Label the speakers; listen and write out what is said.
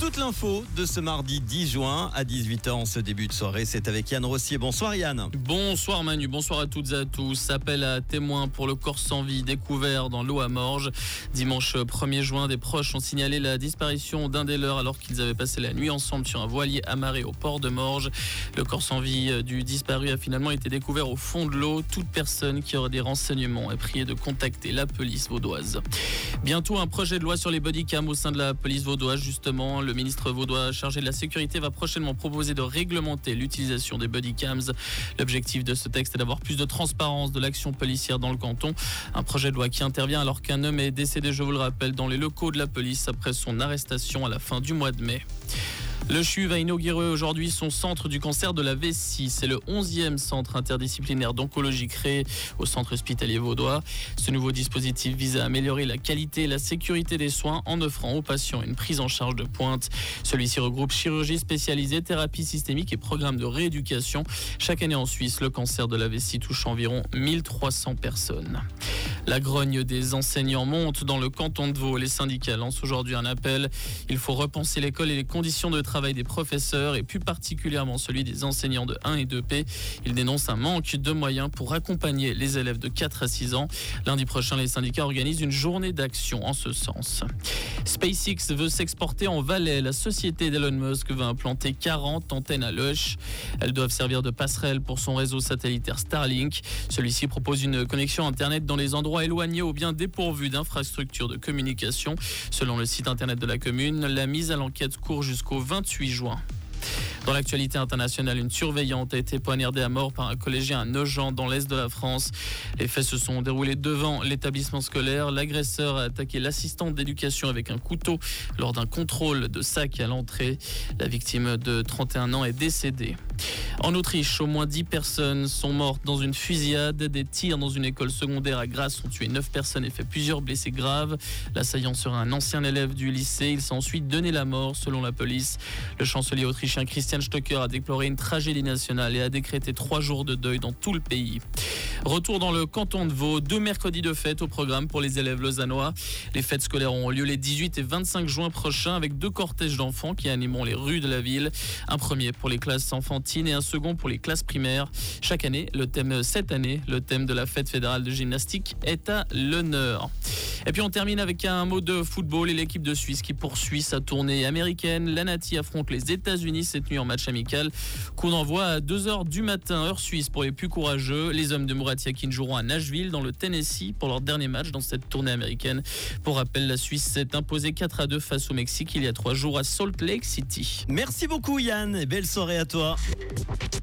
Speaker 1: toute l'info de ce mardi 10 juin à 18h en ce début de soirée. C'est avec Yann Rossier. Bonsoir Yann.
Speaker 2: Bonsoir Manu, bonsoir à toutes et à tous. Appel à témoins pour le corps sans vie découvert dans l'eau à Morges. Dimanche 1er juin, des proches ont signalé la disparition d'un des leurs alors qu'ils avaient passé la nuit ensemble sur un voilier amarré au port de Morges. Le corps sans vie du disparu a finalement été découvert au fond de l'eau. Toute personne qui aurait des renseignements est priée de contacter la police vaudoise. Bientôt un projet de loi sur les bodycams au sein de la police vaudoise. Justement, le ministre vaudois chargé de la sécurité va prochainement proposer de réglementer l'utilisation des bodycams. L'objectif de ce texte est d'avoir plus de transparence de l'action policière dans le canton. Un projet de loi qui intervient alors qu'un homme est décédé, je vous le rappelle, dans les locaux de la police après son arrestation à la fin du mois de mai. Le CHU va inaugurer aujourd'hui son centre du cancer de la vessie. C'est le 11e centre interdisciplinaire d'oncologie créé au centre hospitalier vaudois. Ce nouveau dispositif vise à améliorer la qualité et la sécurité des soins en offrant aux patients une prise en charge de pointe. Celui-ci regroupe chirurgie spécialisée, thérapie systémique et programme de rééducation. Chaque année en Suisse, le cancer de la vessie touche environ 1300 personnes. La grogne des enseignants monte dans le canton de Vaud. Les syndicats lancent aujourd'hui un appel. Il faut repenser l'école et les conditions de travail des professeurs et plus particulièrement celui des enseignants de 1 et 2P. Ils dénoncent un manque de moyens pour accompagner les élèves de 4 à 6 ans. Lundi prochain, les syndicats organisent une journée d'action en ce sens. SpaceX veut s'exporter en Valais. La société d'Elon Musk va implanter 40 antennes à Loesch. Elles doivent servir de passerelle pour son réseau satellitaire Starlink. Celui-ci propose une connexion Internet dans les endroits éloignés ou bien dépourvus d'infrastructures de communication. Selon le site Internet de la commune, la mise à l'enquête court jusqu'au 28 juin. Dans l'actualité internationale, une surveillante a été poignardée à mort par un collégien à Nogent dans l'est de la France. Les faits se sont déroulés devant l'établissement scolaire. L'agresseur a attaqué l'assistante d'éducation avec un couteau lors d'un contrôle de sac à l'entrée. La victime de 31 ans est décédée. En Autriche, au moins 10 personnes sont mortes dans une fusillade. Des tirs dans une école secondaire à Grasse ont tué 9 personnes et fait plusieurs blessés graves. L'assaillant serait un ancien élève du lycée. Il s'est ensuite donné la mort, selon la police. Le chancelier autrichien Christian Stocker a déploré une tragédie nationale et a décrété 3 jours de deuil dans tout le pays. Retour dans le canton de Vaud, 2 mercredis de fête au programme pour les élèves lausannois. Les fêtes scolaires auront lieu les 18 et 25 juin prochains avec 2 cortèges d'enfants qui animeront les rues de la ville. Un premier pour les classes enfantines et un second pour les classes primaires. Cette année, le thème de la fête fédérale de gymnastique est à l'honneur. Et puis on termine avec un mot de football et l'équipe de Suisse qui poursuit sa tournée américaine. La Nati affronte les États-Unis cette nuit en match amical. Coup d'envoi à 2h du matin, heure suisse pour les plus courageux. Les hommes de Murat Yakin joueront à Nashville dans le Tennessee pour leur dernier match dans cette tournée américaine. Pour rappel, la Suisse s'est imposée 4-2 face au Mexique il y a 3 jours à Salt Lake City.
Speaker 1: Merci beaucoup Yann et belle soirée à toi.